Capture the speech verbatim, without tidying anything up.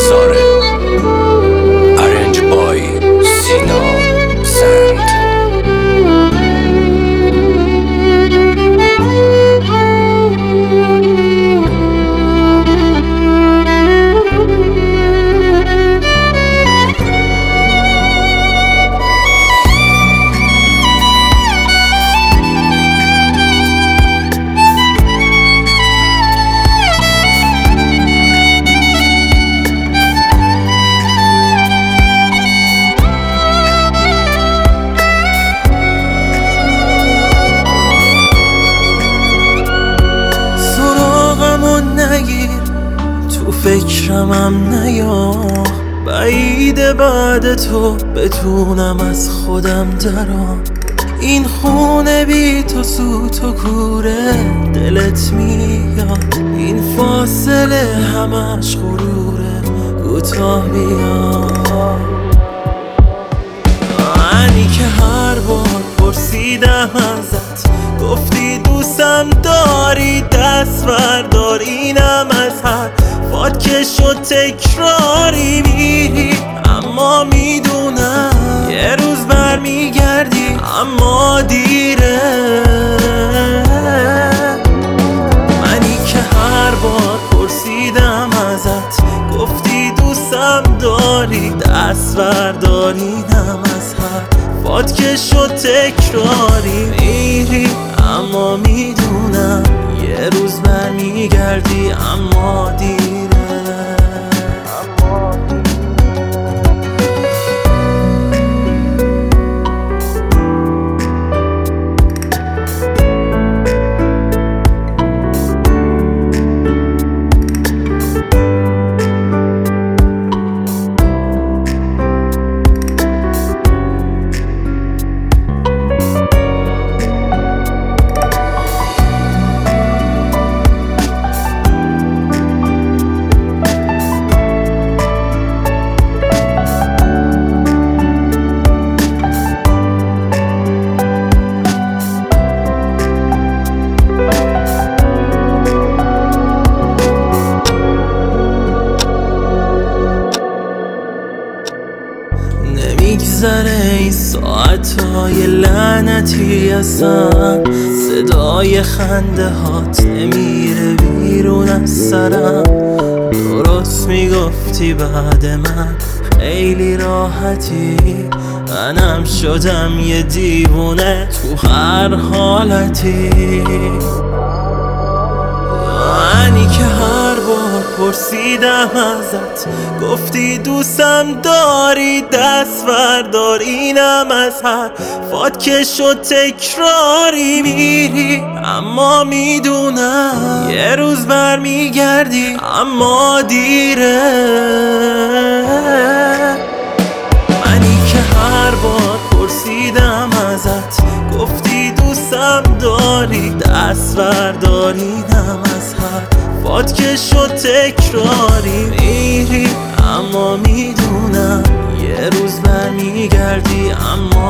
ساره ارنج بای سینا سند. تو فکرمم نیا، بعیده بعد تو بتونم از خودم درام. این خونه بی تو سوت و کوره دلت میاد، این فاصله همش غروره کوتاه بیا. منی که هر بار پرسیدم ازت گفتی دوستم داری، دست بردار اینم از هر فات که شد تکراری میری. اما میدونم یه روز برمیگردی اما دیره. منی که هر بار پرسیدم ازت گفتی دوستم داری، دست بردار اینم از هر فات که شد تکراری میری. اما میدونم یه روز برمیگردی اما دیره. نمیگذره این ساعتهای لعنتی اصلا، صدای خنده هات نمیره بیرون از سرم. درست میگفتی بعد من خیلی راحتی، منم شدم یه دیوونه تو هر حالتی. منی که هر بار پرسیدم ازت گفتی دوستم داری، دست بردار اینم از هر فات که شد تکراری میری. اما میدونم یه روز برمیگردی اما دیره. منی که هر بار پرسیدم ازت گفتی دوستم داری، دست بردار اینم از هر فات که شد تکراری میری. اما میدونم یه روز برمیگردی اما